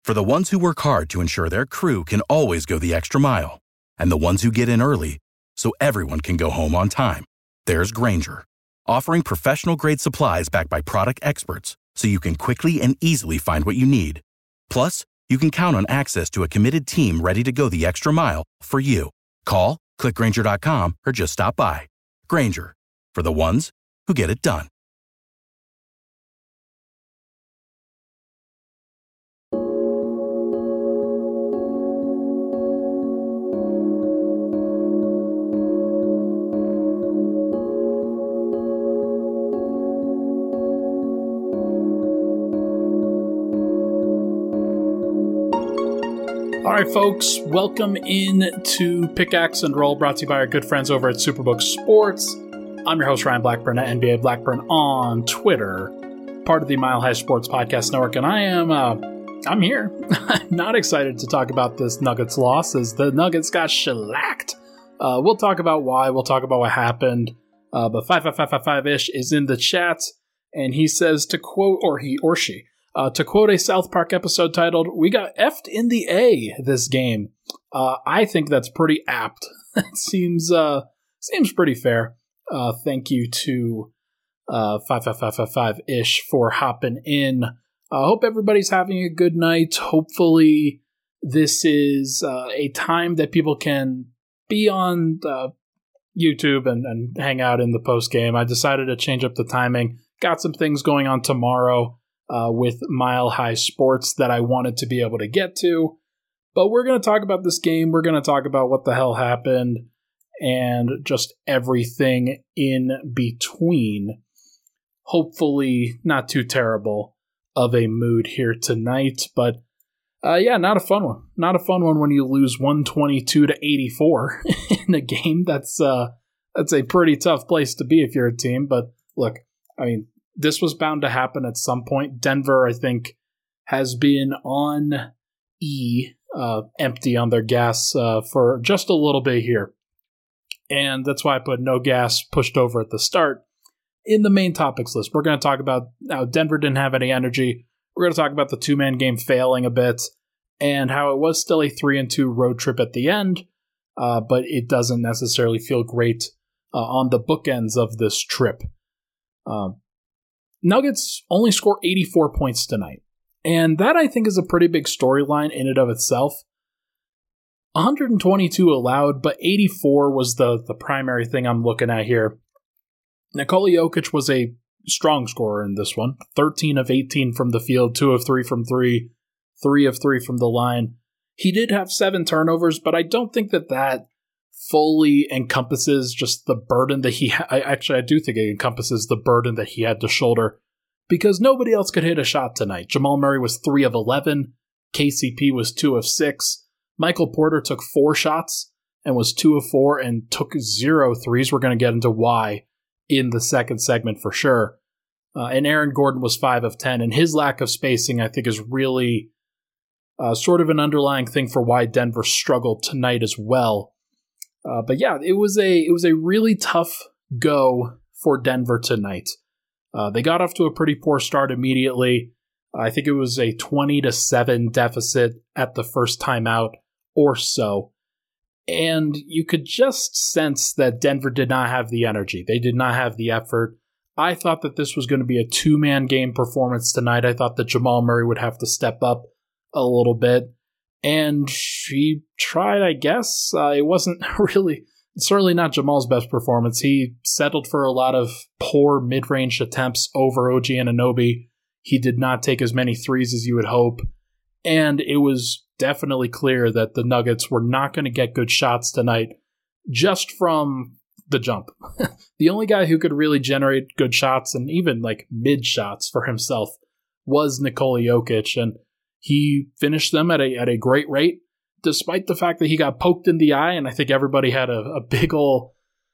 For the ones who work hard to ensure their crew can always go the extra mile, and the ones who get in early so everyone can go home on time, there's Grainger, offering professional-grade supplies backed by product experts so you can quickly and easily find what you need. Plus, you can count on access to a committed team ready to go the extra mile for you. Call, click Grainger.com, or just stop by. Grainger, for the ones who get it done. All right, folks, welcome in to Pickaxe and Roll, brought to you by our good friends over at Superbook Sports. I'm your host, Ryan Blackburn, at NBA Blackburn on Twitter, part of the Mile High Sports Podcast Network, and I'm here. I'm not excited to talk about this Nuggets loss, as the Nuggets got shellacked. We'll talk about why, we'll talk about what happened, but 5555-ish is in the chat, and he says to quote, or he or she, to quote a South Park episode titled, "We got effed in the A this game." I think that's pretty apt. It seems pretty fair. Thank you to 5555-ish for hopping in. I hope everybody's having a good night. Hopefully this is a time that people can be on YouTube and hang out in the post game. I decided to change up the timing. Got some things going on tomorrow with Mile High Sports that I wanted to be able to get to. But we're going to talk about this game. We're going to talk about what the hell happened and just everything in between. Hopefully not too terrible of a mood here tonight. But yeah, not a fun one. Not a fun one when you lose 122-84 in a game. That's a pretty tough place to be if you're a team. But look, I mean, this was bound to happen at some point. Denver, I think, has been on empty on their gas for just a little bit here. And that's why I put no gas pushed over at the start in the main topics list. We're going to talk about how Denver didn't have any energy. We're going to talk about the two-man game failing a bit and how it was still a 3-2 road trip at the end, but it doesn't necessarily feel great on the bookends of this trip. Nuggets only score 84 points tonight, and that I think is a pretty big storyline in and of itself. 122 allowed, but 84 was the primary thing I'm looking at here. Nikola Jokic was a strong scorer in this one. 13 of 18 from the field, 2 of 3 from 3, 3 of 3 from the line. He did have 7 turnovers, but I don't think that fully encompasses just the burden that he I do think it encompasses the burden that he had to shoulder, because nobody else could hit a shot tonight. Jamal Murray was 3 of 11. KCP was 2 of 6. Michael Porter took 4 shots and was 2 of 4 and took 0 threes. We're going to get into why in the second segment for sure. And Aaron Gordon was 5 of 10, and his lack of spacing, I think, is really sort of an underlying thing for why Denver struggled tonight as well. But yeah, it was a really tough go for Denver tonight. They got off to a pretty poor start immediately. I think it was a 20-7 deficit at the first time out or so. And you could just sense that Denver did not have the energy. They did not have the effort. I thought that this was going to be a two-man game performance tonight. I thought that Jamal Murray would have to step up a little bit. And he tried, I guess. It wasn't certainly not Jamal's best performance. He settled for a lot of poor mid-range attempts over OG Anunoby. He did not take as many threes as you would hope. And it was definitely clear that the Nuggets were not going to get good shots tonight just from the jump. The only guy who could really generate good shots and even like mid shots for himself was Nikola Jokic. And he finished them at a great rate, despite the fact that he got poked in the eye, and I think everybody had a big ol'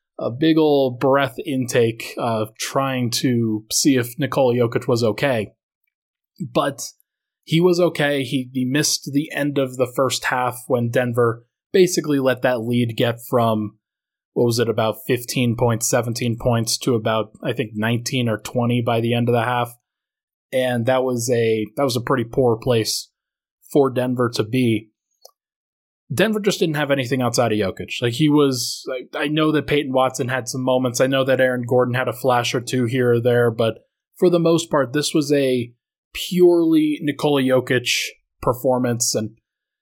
breath intake trying to see if Nikola Jokic was okay. But he was okay. He missed the end of the first half when Denver basically let that lead get from, what was it, about 15 points, 17 points to about, I think, 19 or 20 by the end of the half. And that was a pretty poor place for Denver to be. Denver just didn't have anything outside of Jokic. I know that Peyton Watson had some moments. I know that Aaron Gordon had a flash or two here or there, but for the most part, this was a purely Nikola Jokic performance, and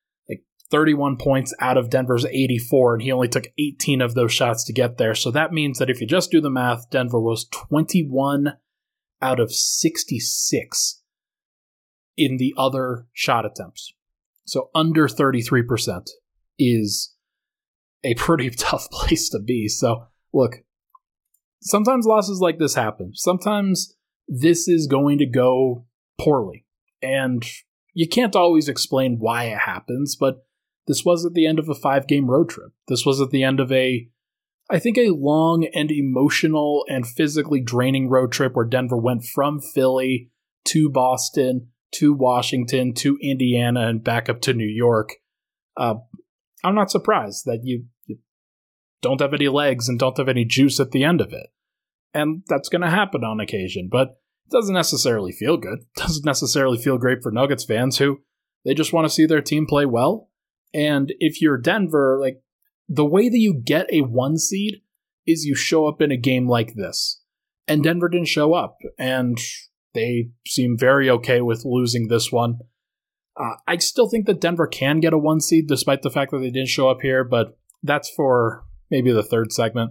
31 points out of Denver's 84, and he only took 18 of those shots to get there. So that means that if you just do the math, Denver was 21 out of 66 in the other shot attempts. So under 33% is a pretty tough place to be. So look, sometimes losses like this happen. Sometimes this is going to go poorly. And you can't always explain why it happens, but this was at the end of a 5-game road trip. This was at the end of I think a long and emotional and physically draining road trip where Denver went from Philly to Boston to Washington to Indiana and back up to New York. I'm not surprised that you don't have any legs and don't have any juice at the end of it. And that's going to happen on occasion, but it doesn't necessarily feel good. It doesn't necessarily feel great for Nuggets fans who they just want to see their team play well. And if you're Denver, the way that you get a 1 seed is you show up in a game like this. And Denver didn't show up, and they seem very okay with losing this one. I still think that Denver can get a 1 seed despite the fact that they didn't show up here, but that's for maybe the third segment.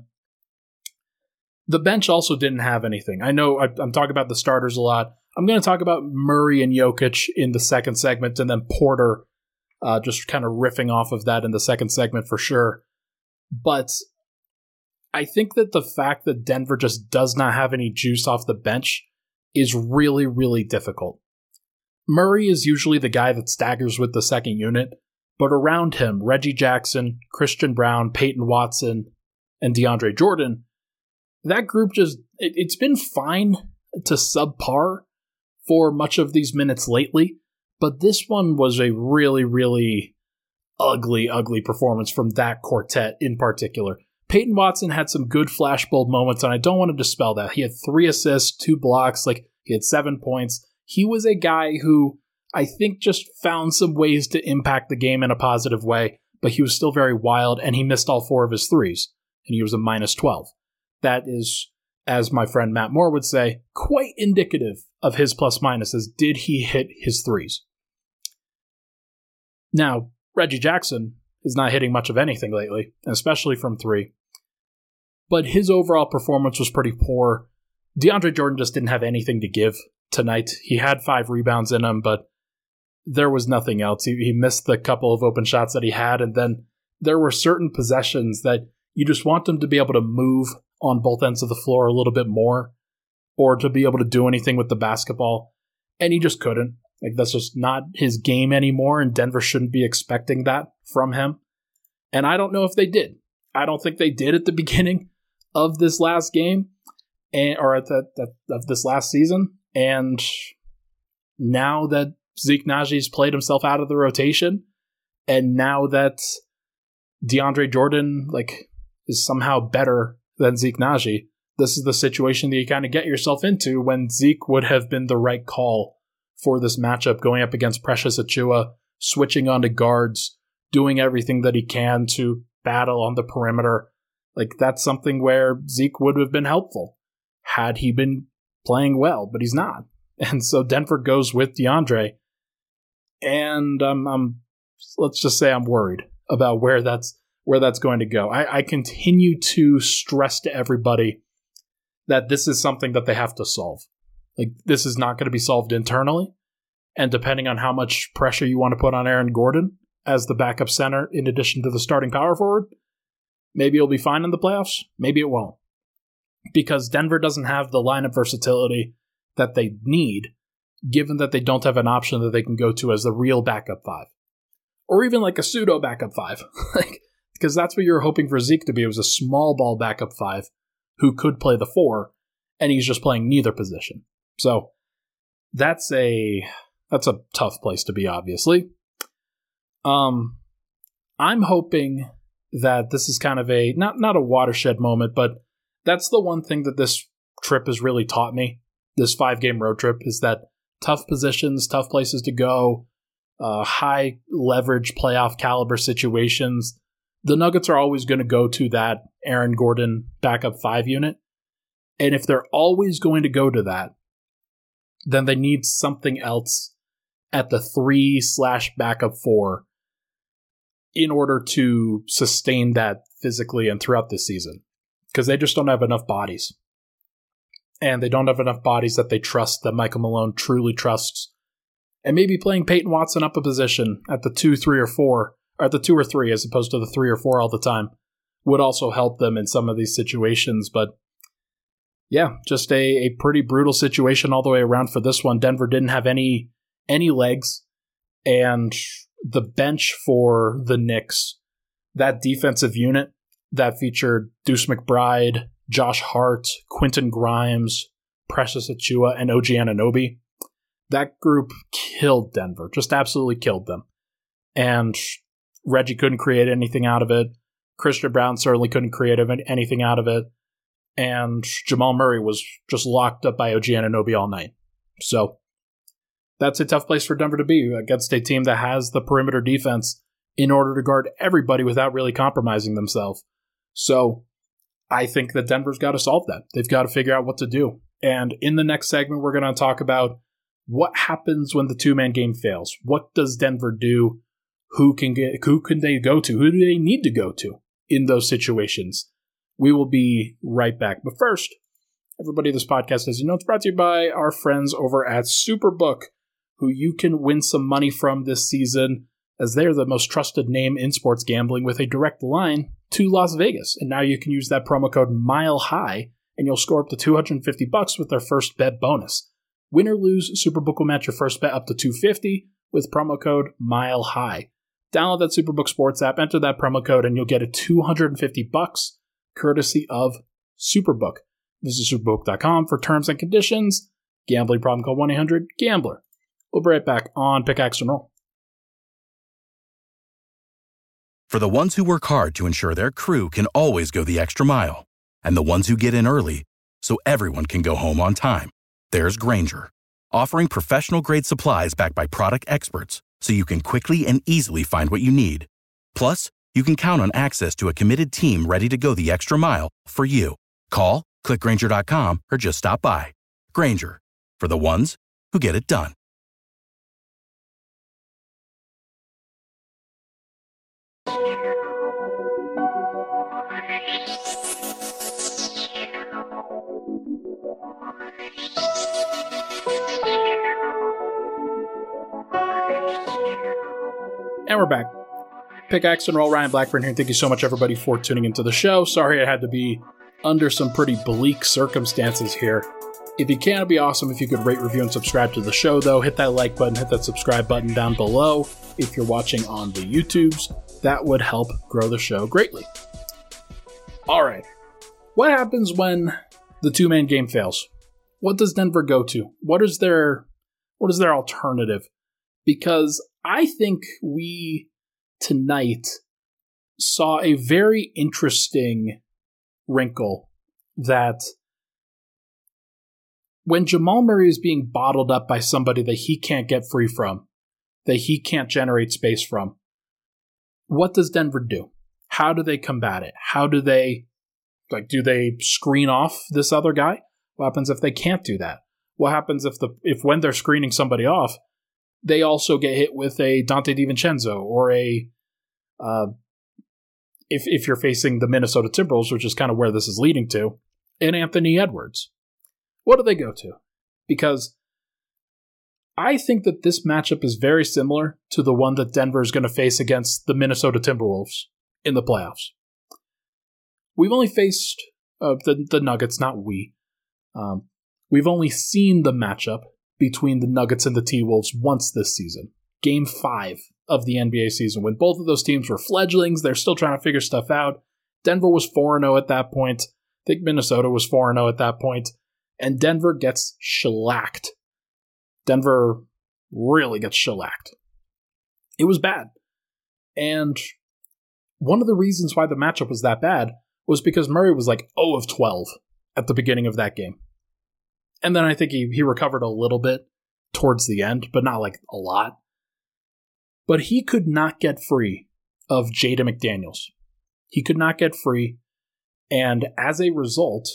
The bench also didn't have anything. I know I'm talking about the starters a lot. I'm going to talk about Murray and Jokic in the second segment, and then Porter just kind of riffing off of that in the second segment for sure. But I think that the fact that Denver just does not have any juice off the bench is really, really difficult. Murray is usually the guy that staggers with the second unit, but around him, Reggie Jackson, Christian Brown, Peyton Watson, and DeAndre Jordan, that group it's been fine to subpar for much of these minutes lately, but this one was a really, really ugly, ugly performance from that quartet in particular. Peyton Watson had some good flashbulb moments, and I don't want to dispel that. He had 3 assists, 2 blocks, he had 7 points. He was a guy who I think just found some ways to impact the game in a positive way, but he was still very wild, and he missed all 4 of his threes, and he was a minus 12. That is, as my friend Matt Moore would say, quite indicative of his plus minuses. Did he hit his threes? Now, Reggie Jackson is not hitting much of anything lately, especially from 3. But his overall performance was pretty poor. DeAndre Jordan just didn't have anything to give tonight. He had 5 rebounds in him, but there was nothing else. He missed the couple of open shots that he had, and then there were certain possessions that you just want him to be able to move on both ends of the floor a little bit more, or to be able to do anything with the basketball, and he just couldn't. That's just not his game anymore, and Denver shouldn't be expecting that from him. And I don't know if they did. I don't think they did at the beginning of this last game, or at of this last season. And now that Zeke Naji's played himself out of the rotation, and now that DeAndre Jordan is somehow better than Zeke Naji, this is the situation that you kind of get yourself into when Zeke would have been the right call for this matchup, going up against Precious Achiuwa, switching onto guards, doing everything that he can to battle on the perimeter. That's something where Zeke would have been helpful had he been playing well, but he's not. And so Denver goes with DeAndre, and let's just say I'm worried about where that's going to go. I continue to stress to everybody that this is something that they have to solve. This is not going to be solved internally, and depending on how much pressure you want to put on Aaron Gordon as the backup center in addition to the starting power forward, maybe it'll be fine in the playoffs, maybe it won't. Because Denver doesn't have the lineup versatility that they need, given that they don't have an option that they can go to as the real backup 5. Or even a pseudo backup 5. Because that's what you're hoping for Zeke to be. It was a small ball backup 5 who could play the 4, and he's just playing neither position. So that's a tough place to be, obviously. I'm hoping that this is kind of a not a watershed moment, but that's the one thing that this trip has really taught me. This 5-game road trip is that tough positions, tough places to go, high leverage playoff caliber situations, the Nuggets are always going to go to that Aaron Gordon backup 5 unit. And if they're always going to go to that, then they need something else at the 3/backup 4 in order to sustain that physically and throughout the season. Because they just don't have enough bodies. And they don't have enough bodies that they trust, that Michael Malone truly trusts. And maybe playing Peyton Watson up a position at the 2, 3, or 4, or at the 2 or 3 as opposed to the 3 or 4 all the time, would also help them in some of these situations. But yeah, just a pretty brutal situation all the way around for this one. Denver didn't have any legs, and the bench for the Knicks, that defensive unit that featured Deuce McBride, Josh Hart, Quentin Grimes, Precious Achiuwa, and OG Anunoby, that group killed Denver, just absolutely killed them. And Reggie couldn't create anything out of it. Christian Brown certainly couldn't create anything out of it. And Jamal Murray was just locked up by OG Anunoby all night. So that's a tough place for Denver to be against a team that has the perimeter defense in order to guard everybody without really compromising themselves. So I think that Denver's got to solve that. They've got to figure out what to do. And in the next segment, we're going to talk about what happens when the two-man game fails. What does Denver do? Who can they go to? Who do they need to go to in those situations? We will be right back. But first, everybody, this podcast, as you know, it's brought to you by our friends over at Superbook, who you can win some money from this season, as they're the most trusted name in sports gambling with a direct line to Las Vegas. And now you can use that promo code MILEHIGH, and you'll score up to $250 with their first bet bonus. Win or lose, Superbook will match your first bet up to $250 with promo code MILEHIGH. Download that Superbook Sports app, enter that promo code, and you'll get a $250 courtesy of Superbook. Visit superbook.com for terms and conditions. Gambling problem, call 1-800-GAMBLER. We'll be right back on Pickaxe and Roll. For the ones who work hard to ensure their crew can always go the extra mile, and the ones who get in early so everyone can go home on time, there's Grainger, offering professional-grade supplies backed by product experts so you can quickly and easily find what you need. Plus, you can count on access to a committed team ready to go the extra mile for you. Call, click Grainger.com, or just stop by. Grainger, for the ones who get it done. And we're back. Pickaxe and Roll, Ryan Blackburn here. Thank you so much, everybody, for tuning into the show. Sorry I had to be under some pretty bleak circumstances here. If you can, it'd be awesome if you could rate, review, and subscribe to the show, though. Hit that like button, hit that subscribe button down below. If you're watching on the YouTubes, that would help grow the show greatly. All right. What happens when the two-man game fails? What does Denver go to? What is their alternative? Because I think we tonight saw a very interesting wrinkle that when Jamal Murray is being bottled up by somebody that he can't get free from, that he can't generate space from, what does Denver do? How do they combat it? How do they, do they screen off this other guy? What happens if they can't do that? What happens if when they're screening somebody off, they also get hit with a Dante DiVincenzo or if you're facing the Minnesota Timberwolves, which is kind of where this is leading to, and Anthony Edwards? What do they go to? Because I think that this matchup is very similar to the one that Denver is going to face against the Minnesota Timberwolves in the playoffs. We've only faced the Nuggets, not we. We've only seen the matchup between the Nuggets and the T-Wolves once this season. Game 5 of the NBA season, when both of those teams were fledglings. They're still trying to figure stuff out. Denver was 4-0 at that point. I think Minnesota was 4-0 at that point. And Denver gets shellacked. Denver really gets shellacked. It was bad. And one of the reasons why the matchup was that bad was because Murray was like 0 of 12 at the beginning of that game. And then I think he recovered a little bit towards the end, but not like a lot. But he could not get free of Jaden McDaniels. He could not get free, and as a result,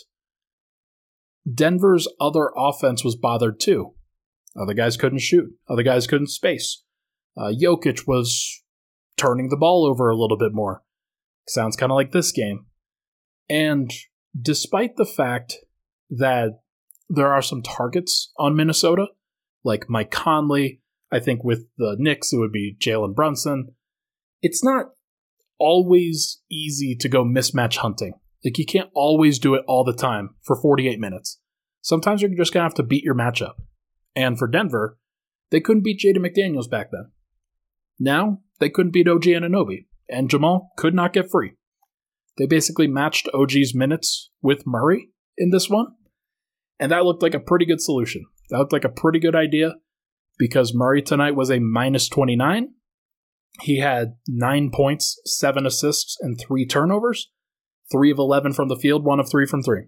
Denver's other offense was bothered too. Other guys couldn't shoot. Other guys couldn't space. Jokic was turning the ball over a little bit more. Sounds kind of like this game. And despite the fact that there are some targets on Minnesota, like Mike Conley, I think with the Knicks it would be Jalen Brunson, it's not always easy to go mismatch hunting. Like, you can't always do it all the time for 48 minutes. Sometimes you're just going to have to beat your matchup. And for Denver, they couldn't beat Jaden McDaniels back then. Now, they couldn't beat OG Anunoby, and Jamal could not get free. They basically matched OG's minutes with Murray in this one, and that looked like a pretty good solution. That looked like a pretty good idea, because Murray tonight was a minus 29. He had 9 points, 7 assists, and 3 turnovers. 3 of 11 from the field, 1 of 3 from 3.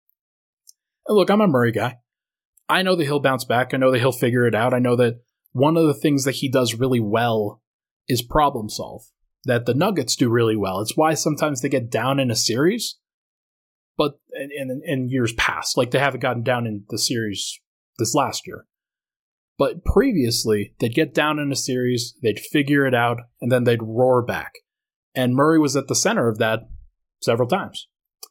And look, I'm a Murray guy. I know that he'll bounce back. I know that he'll figure it out. I know that one of the things that he does really well is problem solve, that the Nuggets do really well. It's why sometimes they get down in a series, but in years past, like they haven't gotten down in the series this last year. But previously, they'd get down in a series, they'd figure it out, and then they'd roar back. And Murray was at the center of that several times.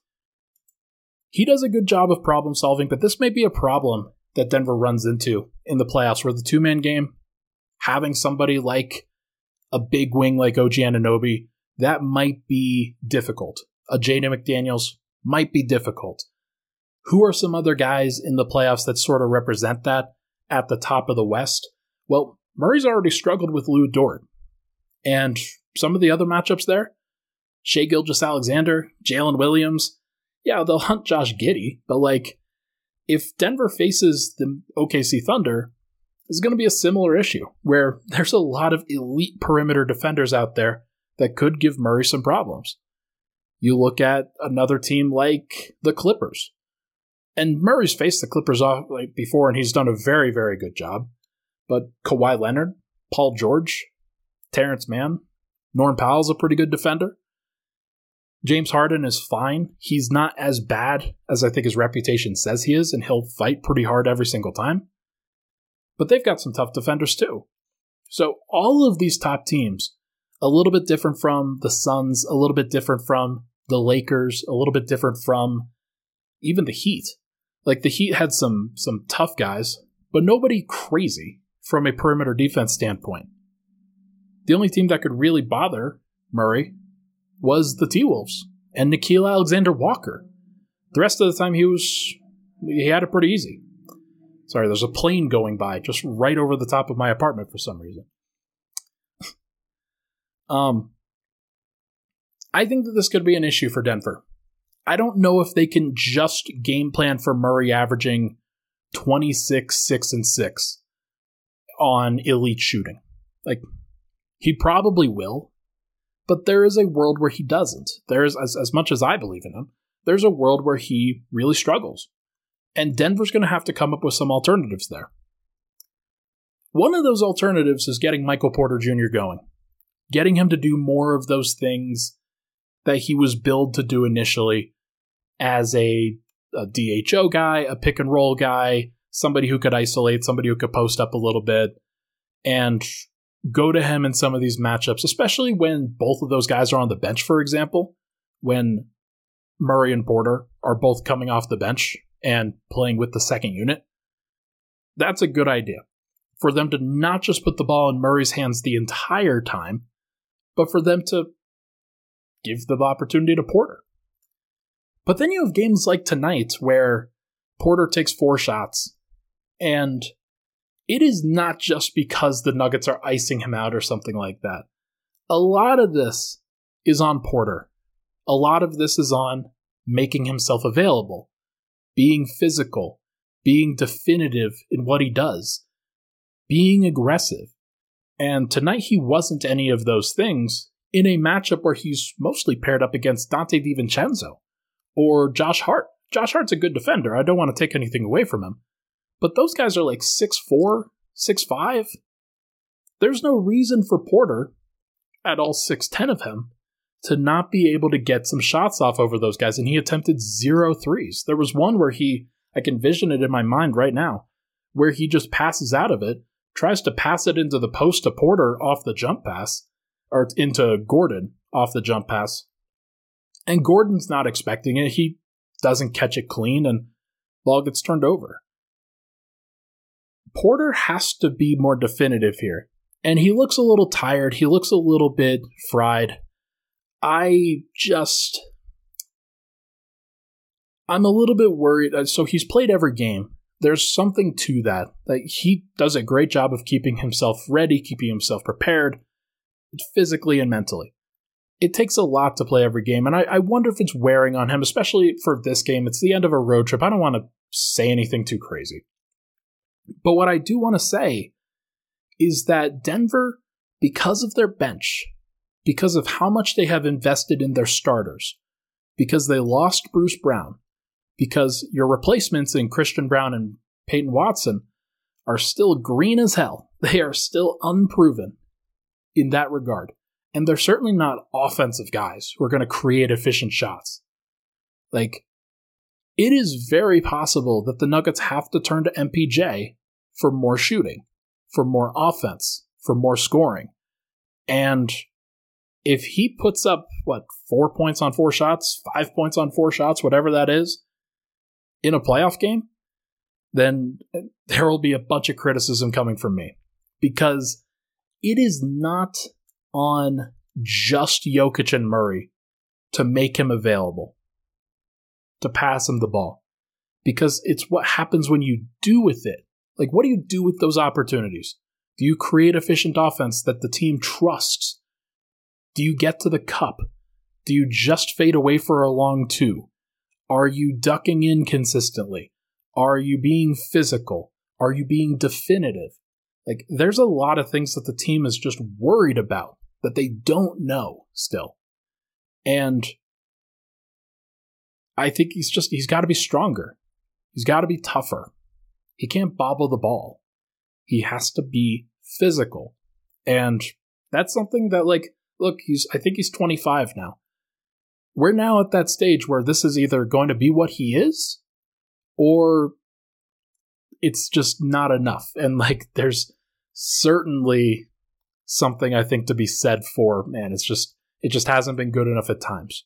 He does a good job of problem solving, but this may be a problem that Denver runs into in the playoffs, where the two-man game, having somebody like a big wing like OG Anunoby, that might be difficult. A Jaden McDaniels might be difficult. Who are some other guys in the playoffs that sort of represent that at the top of the West? Well, Murray's already struggled with Lou Dort. And some of the other matchups there, Shai Gilgeous-Alexander, Jalen Williams, yeah, they'll hunt Josh Giddey, but like, if Denver faces the OKC Thunder, it's going to be a similar issue, where there's a lot of elite perimeter defenders out there that could give Murray some problems. You look at another team like the Clippers, and Murray's faced the Clippers off like before, and he's done a very, very good job. But Kawhi Leonard, Paul George, Terrence Mann, Norm Powell's a pretty good defender. James Harden is fine. He's not as bad as I think his reputation says he is, and he'll fight pretty hard every single time. But they've got some tough defenders too. So all of these top teams, a little bit different from the Suns, a little bit different from the Lakers, a little bit different from even the Heat. Like, the Heat had some tough guys, but nobody crazy from a perimeter defense standpoint. The only team that could really bother Murray was the T-Wolves and Nickeil Alexander-Walker. The rest of the time he had it pretty easy. Sorry, there's a plane going by just right over the top of my apartment for some reason. I think that this could be an issue for Denver. I don't know if they can just game plan for Murray averaging 26, 6, and 6 on elite shooting. Like, he probably will, but there is a world where he doesn't. There's, as much as I believe in him, there's a world where he really struggles. And Denver's going to have to come up with some alternatives there. One of those alternatives is getting Michael Porter Jr. going. Getting him to do more of those things that he was billed to do initially as a DHO guy, a pick and roll guy, somebody who could isolate, somebody who could post up a little bit, and go to him in some of these matchups, especially when both of those guys are on the bench, for example, when Murray and Porter are both coming off the bench and playing with the second unit. That's a good idea. For them to not just put the ball in Murray's hands the entire time, but for them to give the opportunity to Porter. But then you have games like tonight where Porter takes 4 shots, and it is not just because the Nuggets are icing him out or something like that. A lot of this is on Porter. A lot of this is on making himself available, being physical, being definitive in what he does, being aggressive. And tonight he wasn't any of those things in a matchup where he's mostly paired up against Dante DiVincenzo or Josh Hart. Josh Hart's a good defender. I don't want to take anything away from him. But those guys are like 6'4", 6'5". there's no reason for Porter, at all 6'10 of him, to not be able to get some shots off over those guys, and he attempted 0 threes. There was one where I can vision it in my mind right now, where he just passes out of it, tries to pass it into the post to Porter off the jump pass, or into Gordon off the jump pass, and Gordon's not expecting it. He doesn't catch it clean, and ball gets turned over. Porter has to be more definitive here, and he looks a little tired. He looks a little bit fried. I'm a little bit worried. So he's played every game. There's something to that. Like, he does a great job of keeping himself ready, keeping himself prepared, physically and mentally. It takes a lot to play every game, and I wonder if it's wearing on him, especially for this game. It's the end of a road trip. I don't want to say anything too crazy. But what I do want to say is that Denver, because of their bench, because of how much they have invested in their starters, because they lost Bruce Brown, because your replacements in Christian Braun and Peyton Watson are still green as hell. They are still unproven in that regard. And they're certainly not offensive guys who are going to create efficient shots. Like, it is very possible that the Nuggets have to turn to MPJ for more shooting, for more offense, for more scoring. And if he puts up, 4 points on 4 shots, 5 points on 4 shots, whatever that is, in a playoff game, then there will be a bunch of criticism coming from me. Because it is not on just Jokic and Murray to make him available, to pass him the ball. Because it's what happens when you do with it. Like, what do you do with those opportunities? Do you create efficient offense that the team trusts? Do you get to the cup? Do you just fade away for a long 2? Are you ducking in consistently? Are you being physical? Are you being definitive? Like, there's a lot of things that the team is just worried about that they don't know still. And I think he's got to be stronger. He's got to be tougher. He can't bobble the ball. He has to be physical. And that's something that, I think he's 25 now. We're now at that stage where this is either going to be what he is, or it's just not enough. And, there's certainly something I think to be said for, man, it just hasn't been good enough at times.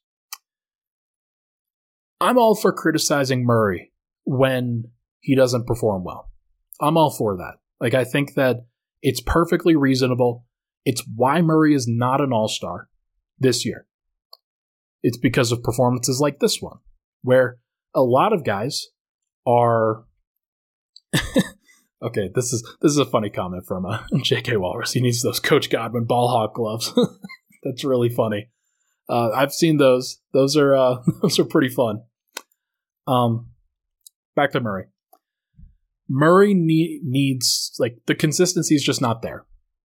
I'm all for criticizing Murray when he doesn't perform well. I'm all for that. I think that it's perfectly reasonable. It's why Murray is not an all-star this year. It's because of performances like this one, where a lot of guys are... Okay, this is a funny comment from J.K. Walrus. He needs those Coach Godwin ball hawk gloves. That's really funny. I've seen those. Those are pretty fun. Back to Murray. Murray needs, the consistency is just not there.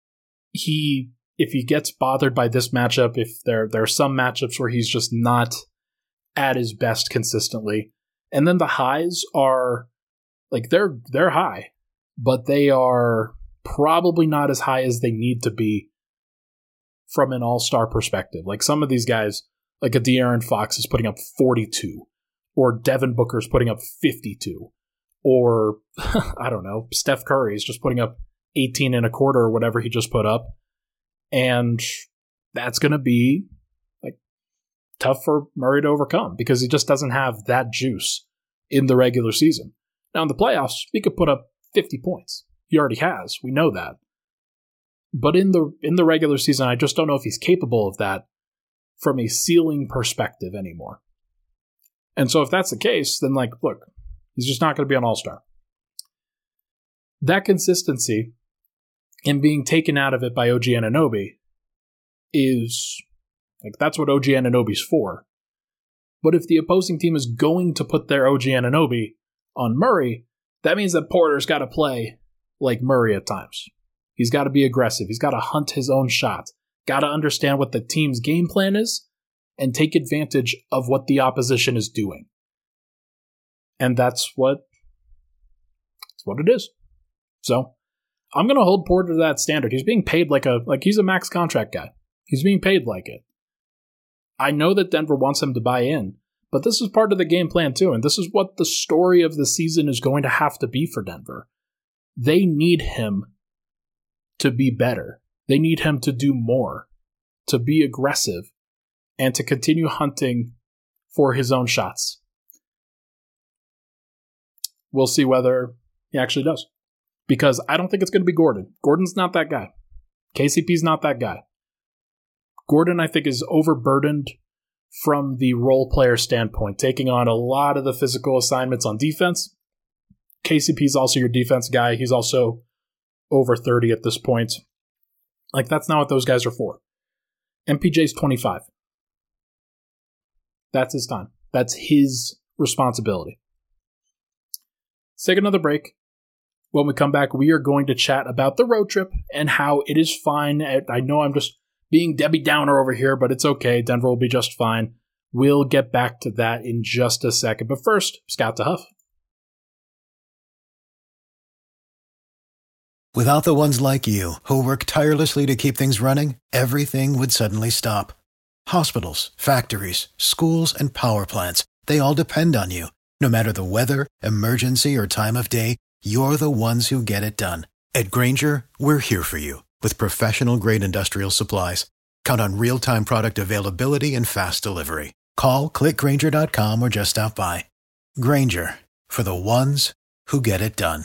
If he gets bothered by this matchup, if there are some matchups where he's just not at his best consistently, and then the highs are, they're high, but they are probably not as high as they need to be from an all-star perspective. Some of these guys, a De'Aaron Fox is putting up 42, or Devin Booker's putting up 52, or, I don't know, Steph Curry is just putting up 18 and a quarter or whatever he just put up. And that's going to be tough for Murray to overcome because he just doesn't have that juice in the regular season. Now in the playoffs, he could put up 50 points. He already has. We know that. But in the regular season, I just don't know if he's capable of that from a ceiling perspective anymore. And so if that's the case, then look, he's just not going to be an all-star. That consistency and being taken out of it by OG Anunoby is, that's what OG Anunoby's for. But if the opposing team is going to put their OG Anunoby on Murray, that means that Porter's got to play like Murray at times. He's got to be aggressive. He's got to hunt his own shot. Got to understand what the team's game plan is and take advantage of what the opposition is doing. And that's what it is. So, I'm going to hold Porter to that standard. He's being paid like he's a max contract guy. He's being paid like it. I know that Denver wants him to buy in, but this is part of the game plan too, and this is what the story of the season is going to have to be for Denver. They need him to be better. They need him to do more, to be aggressive, and to continue hunting for his own shots. We'll see whether he actually does. Because I don't think it's going to be Gordon. Gordon's not that guy. KCP's not that guy. Gordon, I think, is overburdened from the role player standpoint, taking on a lot of the physical assignments on defense. KCP's also your defense guy. He's also over 30 at this point. Like, that's not what those guys are for. MPJ's 25. That's his time. That's his responsibility. Let's take another break. When we come back, we are going to chat about the road trip and how it is fine. I know I'm just being Debbie Downer over here, but it's okay. Denver will be just fine. We'll get back to that in just a second. But first, Scott DeHuff. Without the ones like you, who work tirelessly to keep things running, everything would suddenly stop. Hospitals, factories, schools, and power plants, they all depend on you. No matter the weather, emergency, or time of day, you're the ones who get it done. At Grainger, we're here for you with professional-grade industrial supplies. Count on real-time product availability and fast delivery. Call, click Grainger.com, or just stop by. Grainger, for the ones who get it done.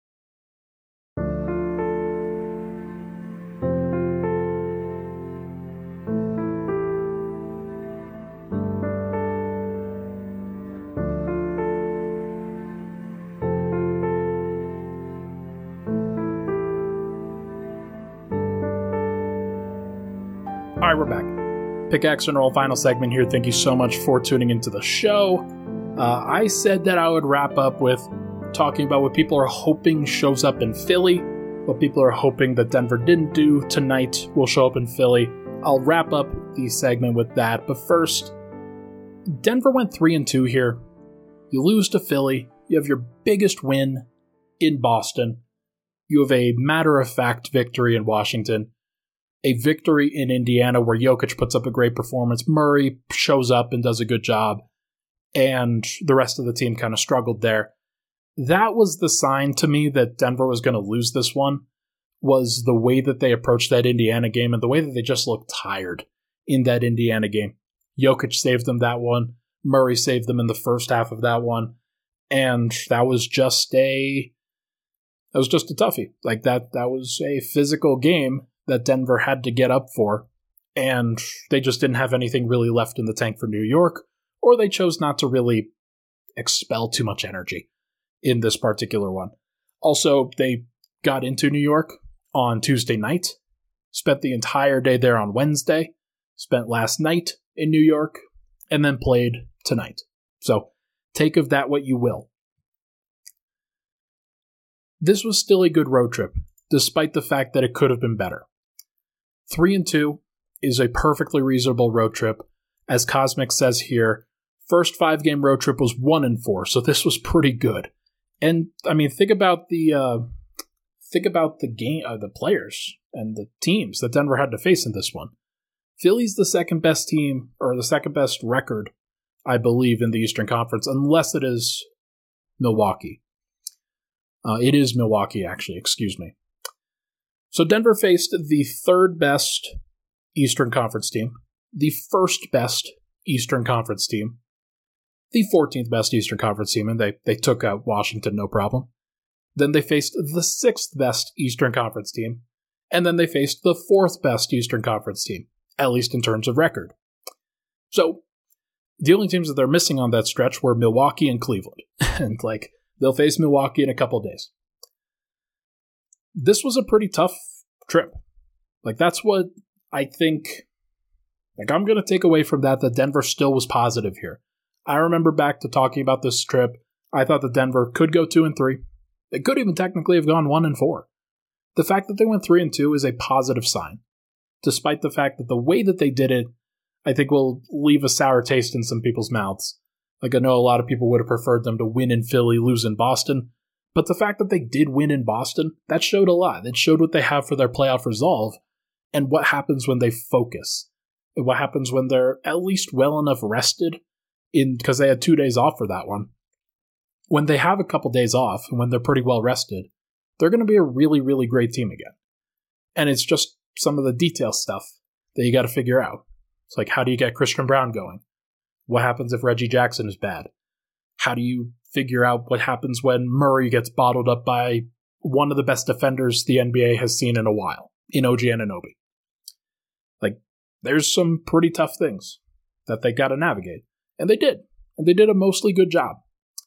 All right, we're back. Pickaxe and Roll final segment here. Thank you so much for tuning into the show. I said that I would wrap up with talking about what people are hoping shows up in Philly, what people are hoping that Denver didn't do tonight will show up in Philly. I'll wrap up the segment with that. But first, Denver went 3-2 here. You lose to Philly. You have your biggest win in Boston. You have a matter-of-fact victory in Washington. A victory in Indiana where Jokic puts up a great performance. Murray shows up and does a good job. And the rest of the team kind of struggled there. That was the sign to me that Denver was going to lose this one, was the way that they approached that Indiana game and the way that they just looked tired in that Indiana game. Jokic saved them that one. Murray saved them in the first half of that one. And that was just a toughie. Like that was a physical game that Denver had to get up for, and they just didn't have anything really left in the tank for New York, or they chose not to really expel too much energy in this particular one. Also, they got into New York on Tuesday night, spent the entire day there on Wednesday, spent last night in New York, and then played tonight. So take of that what you will. This was still a good road trip, despite the fact that it could have been better. 3-2 is a perfectly reasonable road trip. As Cosmic says here, first 5-game road trip was 1-4, so this was pretty good. And I mean, think about the game, the players and the teams that Denver had to face in this one. Philly's the second best team, or the second best record, I believe, in the Eastern Conference, unless it is Milwaukee. It is Milwaukee, actually, excuse me. So Denver faced the third best Eastern Conference team, the first best Eastern Conference team, the 14th best Eastern Conference team, and they took out Washington no problem. Then they faced the 6th best Eastern Conference team, and then they faced the 4th best Eastern Conference team, at least in terms of record. So the only teams that they're missing on that stretch were Milwaukee and Cleveland. And they'll face Milwaukee in a couple days. This was a pretty tough trip. That's what I think. I'm going to take away from that Denver still was positive here. I remember back to talking about this trip. I thought that Denver could go 2-3. They could even technically have gone 1-4. The fact that they went 3-2 is a positive sign, despite the fact that the way that they did it, I think, will leave a sour taste in some people's mouths. I know a lot of people would have preferred them to win in Philly, lose in Boston. But the fact that they did win in Boston, that showed a lot. It showed what they have for their playoff resolve and what happens when they focus. And what happens when they're at least well enough rested, because they had 2 days off for that one. When they have a couple days off and when they're pretty well rested, they're going to be a really, really great team again. And it's just some of the detail stuff that you got to figure out. It's like, how do you get Christian Brown going? What happens if Reggie Jackson is bad? How do you figure out what happens when Murray gets bottled up by one of the best defenders the NBA has seen in a while, in OG Anunoby? Like, there's some pretty tough things that they got to navigate. And they did. And they did a mostly good job.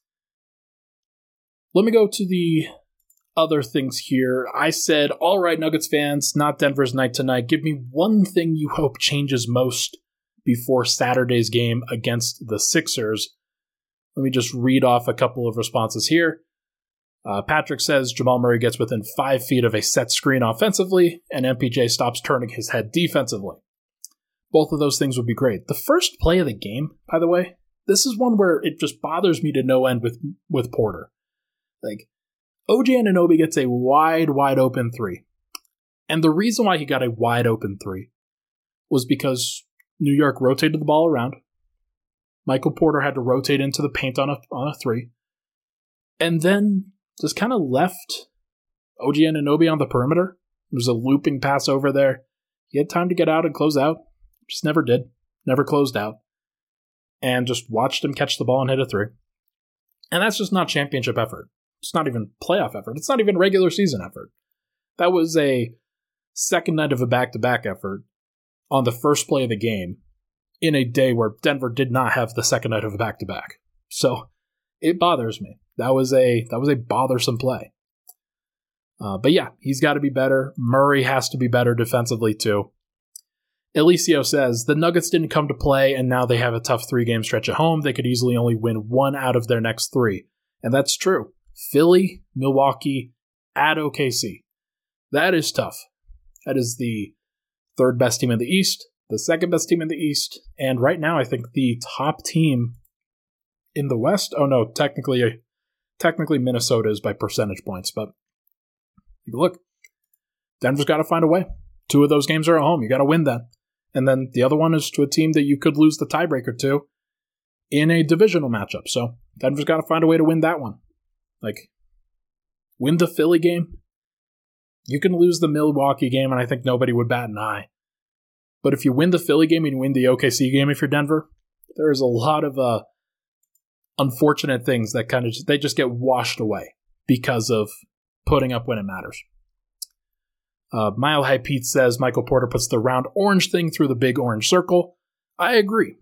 Let me go to the other things here. I said, all right, Nuggets fans, not Denver's night tonight. Give me one thing you hope changes most before Saturday's game against the Sixers. Let me just read off a couple of responses here. Patrick says Jamal Murray gets within 5 feet of a set screen offensively, and MPJ stops turning his head defensively. Both of those things would be great. The first play of the game, by the way, this is one where it just bothers me to no end with Porter. Like, OG Anunoby gets a wide open three. And the reason why he got a wide open three was because New York rotated the ball around. Michael Porter had to rotate into the paint on a three. And then just kind of left OG Anunoby on the perimeter. There was a looping pass over there. He had time to get out and close out. Just never did. Never closed out. And just watched him catch the ball and hit a three. And that's just not championship effort. It's not even playoff effort. It's not even regular season effort. That was a second night of a back-to-back effort on the first play of the game in a day where Denver did not have the second night of a back-to-back. So it bothers me. That was a bothersome play. But yeah, he's got to be better. Murray has to be better defensively too. Eliseo says, the Nuggets didn't come to play and now they have a tough 3-game stretch at home. They could easily only win 1 out of their next 3. And that's true. Philly, Milwaukee, at OKC. That is tough. That is the 3rd best team in the East, the 2nd best team in the East, and right now I think the top team in the West. Oh no, technically Minnesota is by percentage points, but look, Denver's got to find a way. 2 of those games are at home. You got to win that. And then the other one is to a team that you could lose the tiebreaker to in a divisional matchup. So Denver's got to find a way to win that one. Like, win the Philly game. You can lose the Milwaukee game, and I think nobody would bat an eye. But if you win the Philly game and you win the OKC game if you're Denver, there is a lot of unfortunate things that kind of they just get washed away because of putting up when it matters. Mile High Pete says Michael Porter puts the round orange thing through the big orange circle. I agree.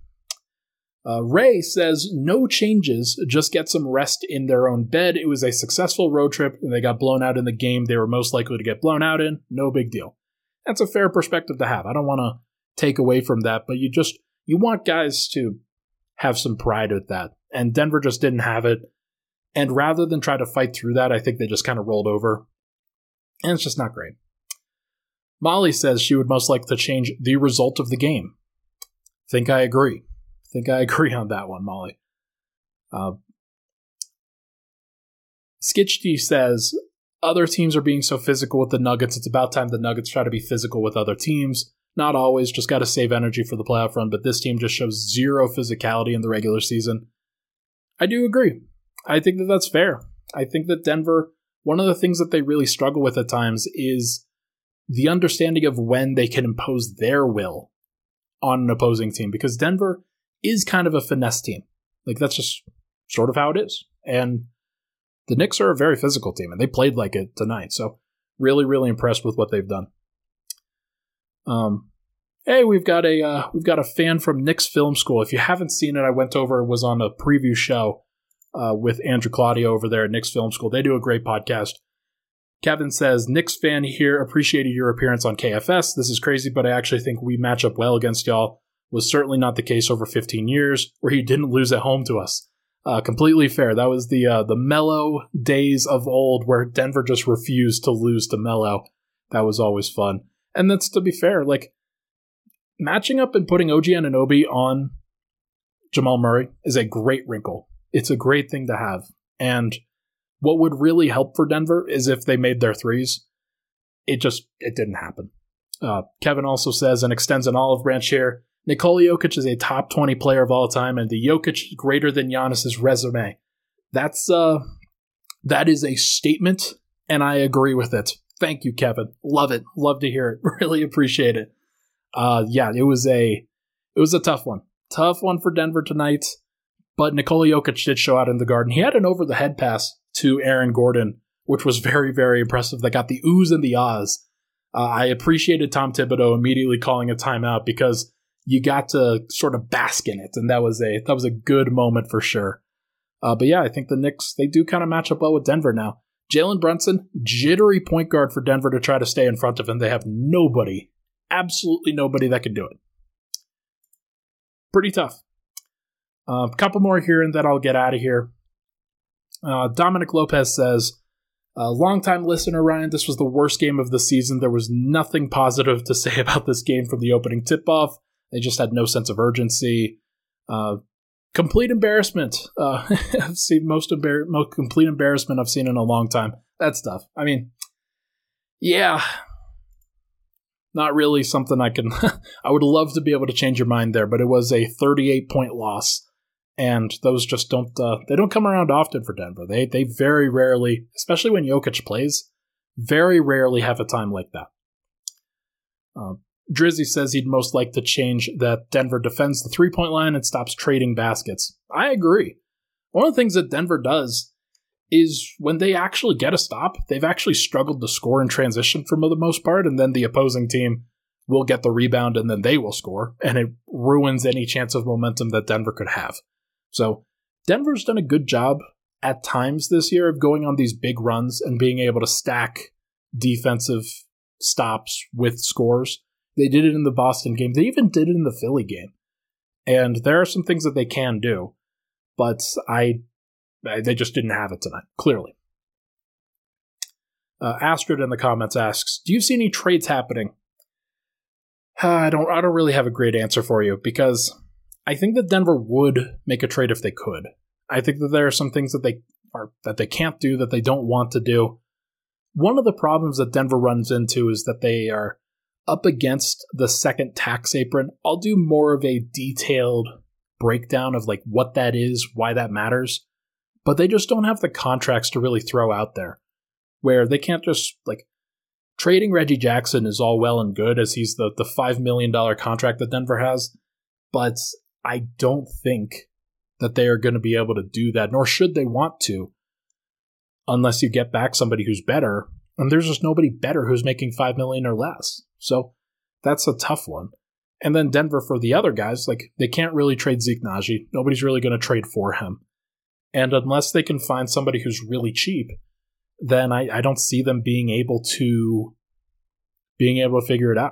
Ray says, no changes, just get some rest in their own bed. It was a successful road trip, and they got blown out in the game they were most likely to get blown out in. No big deal. That's a fair perspective to have. I don't want to take away from that, but you want guys to have some pride with that. And Denver just didn't have it. And rather than try to fight through that, I think they just kind of rolled over. And it's just not great. Molly says she would most like to change the result of the game. Think I agree. On that one, Molly. Skitchty says, other teams are being so physical with the Nuggets. It's about time the Nuggets try to be physical with other teams. Not always, just got to save energy for the playoff run, but this team just shows zero physicality in the regular season. I do agree. I think that that's fair. I think that Denver, one of the things that they really struggle with at times is the understanding of when they can impose their will on an opposing team, because Denver is kind of a finesse team. Like, that's just sort of how it is. And the Knicks are a very physical team, and they played like it tonight. So really, really impressed with what they've done. Hey, we've got a fan from Knicks Film School. If you haven't seen it, I went over, was on a preview show with Andrew Claudio over there at Knicks Film School. They do a great podcast. Kevin says, Knicks fan here, appreciated your appearance on KFS. This is crazy, but I actually think we match up well against y'all. Was certainly not the case over 15 years, where you didn't lose at home to us. Completely fair. That was the Melo days of old, where Denver just refused to lose to Melo. That was always fun. And that's, to be fair, like, matching up and putting OG Anunoby on Jamal Murray is a great wrinkle. It's a great thing to have. And What would really help for Denver is if they made their threes. It didn't happen. Kevin also says and extends an olive branch here. Nikola Jokic is a top 20 player of all time, and the Jokic greater than Giannis's resume. That is a statement, and I agree with it. Thank you, Kevin. Love it. Love to hear it. Really appreciate it. It was a tough one. Tough one for Denver tonight, but Nikola Jokic did show out in the Garden. He had an over-the-head pass to Aaron Gordon, which was very, very impressive. That got the oohs and the ahs. I appreciated Tom Thibodeau immediately calling a timeout because you got to sort of bask in it, and that was a good moment for sure. But yeah, I think the Knicks, they do kind of match up well with Denver now. Jalen Brunson, jittery point guard for Denver to try to stay in front of him. They have nobody, absolutely nobody that can do it. Pretty tough. A couple more here and then I'll get out of here. Dominic Lopez says, longtime listener, Ryan, this was the worst game of the season. There was nothing positive to say about this game from the opening tip-off. They just had no sense of urgency. Complete embarrassment. I've seen most complete embarrassment I've seen in a long time. That's tough. I mean, yeah, not really something I can. I would love to be able to change your mind there, but it was a 38-point loss, and those just don't. They don't come around often for Denver. They very rarely, especially when Jokic plays, very rarely have a time like that. Drizzy says he'd most like to change that Denver defends the three-point line and stops trading baskets. I agree. One of the things that Denver does is when they actually get a stop, they've actually struggled to score in transition for the most part, and then the opposing team will get the rebound and then they will score, and it ruins any chance of momentum that Denver could have. So Denver's done a good job at times this year of going on these big runs and being able to stack defensive stops with scores. They did it in the Boston game. They even did it in the Philly game. And there are some things that they can do, but they just didn't have it tonight, clearly. Astrid in the comments asks, do you see any trades happening? I don't really have a great answer for you, because I think that Denver would make a trade if they could. I think that there are some things that they can't do, that they don't want to do. One of the problems that Denver runs into is that they are up against the second tax apron. I'll do more of a detailed breakdown of like what that is, why that matters, but they just don't have the contracts to really throw out there, where they can't just like trading Reggie Jackson is all well and good as he's the $5 million contract that Denver has, but I don't think that they are going to be able to do that, nor should they want to, unless you get back somebody who's better. And there's just nobody better who's making $5 million or less. So that's a tough one. And then Denver, for the other guys, like they can't really trade Zeke Naji. Nobody's really going to trade for him. And unless they can find somebody who's really cheap, then I don't see them being able to figure it out.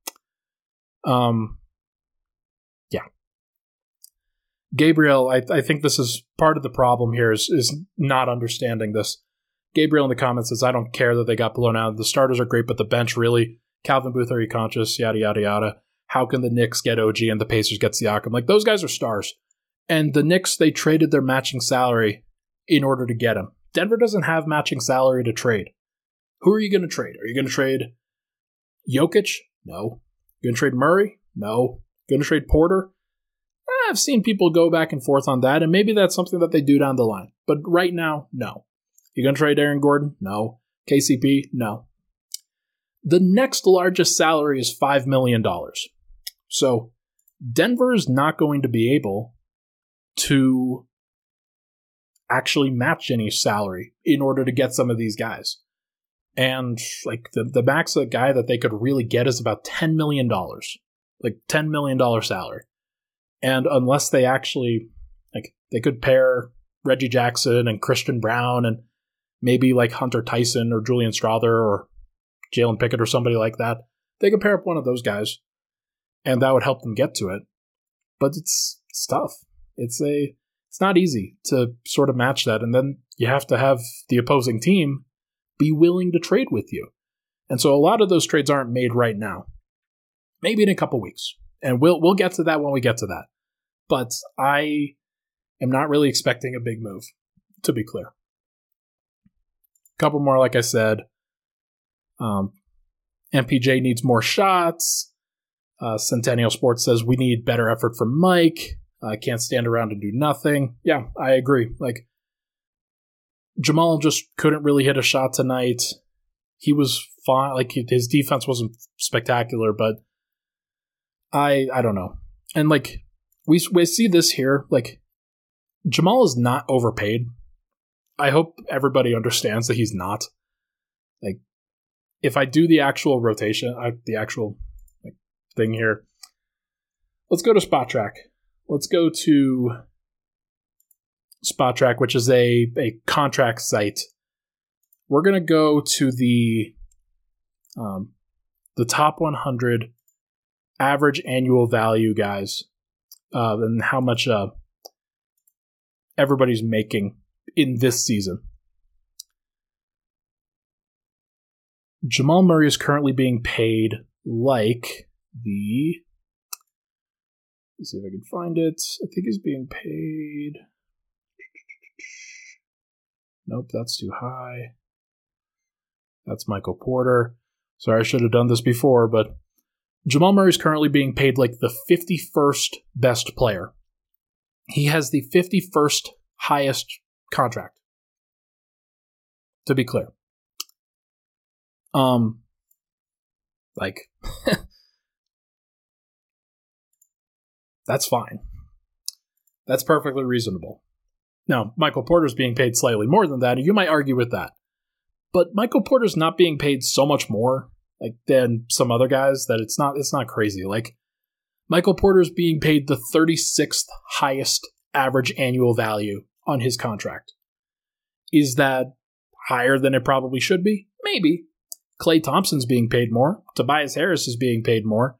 Yeah. Gabriel, I think this is part of the problem here is not understanding this. Gabriel in the comments says, I don't care that they got blown out. The starters are great, but the bench really. Calvin Booth, are you conscious? Yada, yada, yada. How can the Knicks get OG and the Pacers get Siakam? Like, those guys are stars. And the Knicks, they traded their matching salary in order to get him. Denver doesn't have matching salary to trade. Who are you going to trade? Are you going to trade Jokic? No. Going to trade Murray? No. Going to trade Porter? I've seen people go back and forth on that, and maybe that's something that they do down the line. But right now, no. You going to trade Aaron Gordon? No. KCP? No. The next largest salary is $5 million. So Denver is not going to be able to actually match any salary in order to get some of these guys. And like the max a guy that they could really get is about $10 million. Like $10 million salary. And unless they actually, like, they could pair Reggie Jackson and Christian Brown and maybe like Hunter Tyson or Julian Strother or Jalen Pickett or somebody like that, they could pair up one of those guys, and that would help them get to it. But it's tough. It's not easy to sort of match that, and then you have to have the opposing team be willing to trade with you. And so a lot of those trades aren't made right now. Maybe in a couple weeks. And we'll get to that when we get to that. But I am not really expecting a big move, to be clear. couple more, like I said. MPJ needs more shots. Centennial Sports says we need better effort from Mike. I can't stand around and do nothing. Yeah, I agree. Like, Jamal just couldn't really hit a shot tonight. He was fine. Like, his defense wasn't spectacular, but I don't know. And, like, we see this here. Like, Jamal is not overpaid. I hope everybody understands that he's not. Like, if I do the actual rotation, the actual thing here, let's go to Spot Track. Let's go to Spot Track, which is a contract site. We're going to go to the top 100 average annual value guys, and how much everybody's making in this season. Jamal Murray is currently being paid like let's see if I can find it. I think he's being paid. Nope, that's too high. That's Michael Porter. Sorry, I should have done this before, but Jamal Murray is currently being paid like the 51st best player. He has the 51st highest contract, to be clear. That's fine. That's perfectly reasonable. Now, Michael Porter's being paid slightly more than that, and you might argue with that. But Michael Porter's not being paid so much more than some other guys that it's not crazy. Like, Michael Porter's being paid the 36th highest average annual value on his contract. Is that higher than it probably should be? Maybe. Klay Thompson's being paid more. Tobias Harris is being paid more.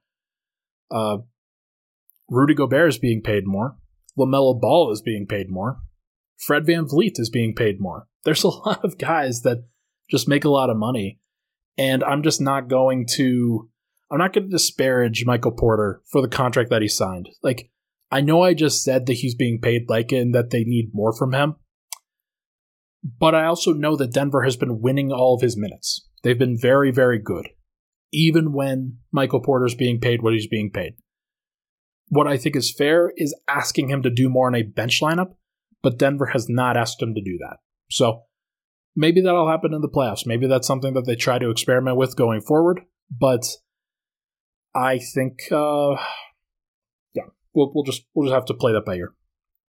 Rudy Gobert is being paid more. LaMelo Ball is being paid more. Fred VanVleet is being paid more. There's a lot of guys that just make a lot of money. And I'm not going to disparage Michael Porter for the contract that he signed. Like, I know I just said that he's being paid like it and that they need more from him. But I also know that Denver has been winning all of his minutes. They've been very, very good, even when Michael Porter's being paid what he's being paid. What I think is fair is asking him to do more in a bench lineup, but Denver has not asked him to do that. So maybe that'll happen in the playoffs. Maybe that's something that they try to experiment with going forward. But I think, we'll just have to play that by ear.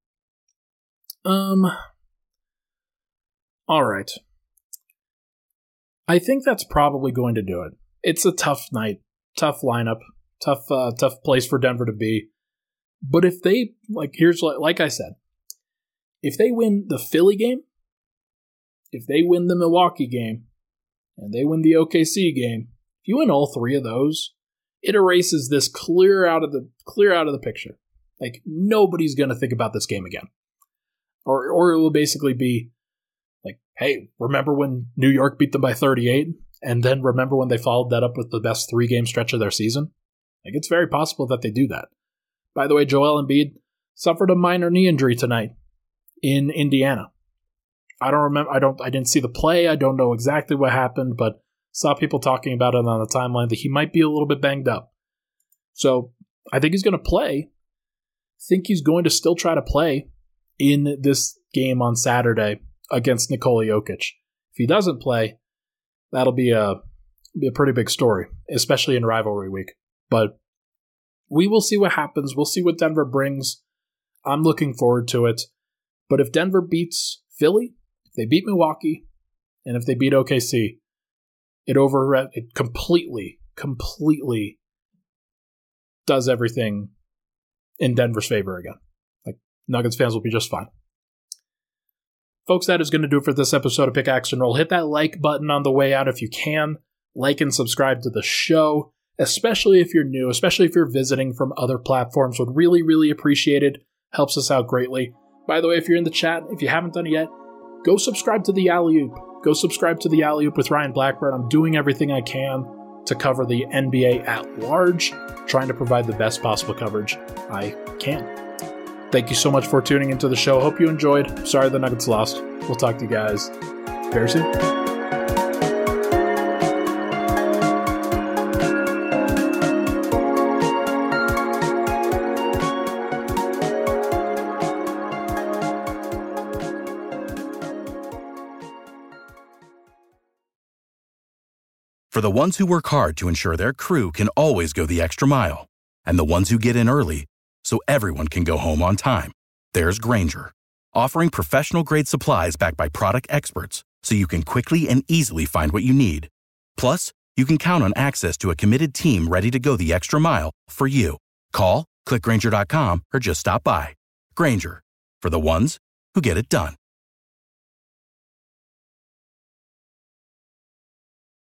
All right. I think that's probably going to do it. It's a tough night, tough lineup, tough place for Denver to be. But if they, like I said, if they win the Philly game, if they win the Milwaukee game, and they win the OKC game, if you win all three of those, it erases this clear out of the picture. Like, nobody's going to think about this game again. Or it will basically be like, hey, remember when New York beat them by 38? And then remember when they followed that up with the best 3-game stretch of their season? Like, it's very possible that they do that. By the way, Joel Embiid suffered a minor knee injury tonight in Indiana. I don't remember. I didn't see the play. I don't know exactly what happened, but saw people talking about it on the timeline that he might be a little bit banged up. So I think he's going to play. I think he's going to still try to play in this game on Saturday against Nikola Jokic. If he doesn't play, that'll be a pretty big story, especially in rivalry week. But we will see what happens. We'll see what Denver brings. I'm looking forward to it. But if Denver beats Philly, if they beat Milwaukee, and if they beat OKC, it completely does everything in Denver's favor again. Like, Nuggets fans will be just fine. Folks, that is going to do it for this episode of Pickaxe and Roll. Hit that like button on the way out if you can. Like and subscribe to the show, especially if you're new, especially if you're visiting from other platforms. Would really, really appreciate it. Helps us out greatly. By the way, if you're in the chat, if you haven't done it yet, go subscribe to the Alley-Oop. Go subscribe to the Alley-Oop with Ryan Blackburn. I'm doing everything I can to cover the NBA at large, trying to provide the best possible coverage I can. Thank you so much for tuning into the show. Hope you enjoyed. Sorry the Nuggets lost. We'll talk to you guys very soon. For the ones who work hard to ensure their crew can always go the extra mile, and the ones who get in early so everyone can go home on time, there's Grainger, offering professional-grade supplies backed by product experts so you can quickly and easily find what you need. Plus, you can count on access to a committed team ready to go the extra mile for you. Call, click Grainger.com, or just stop by. Grainger, for the ones who get it done.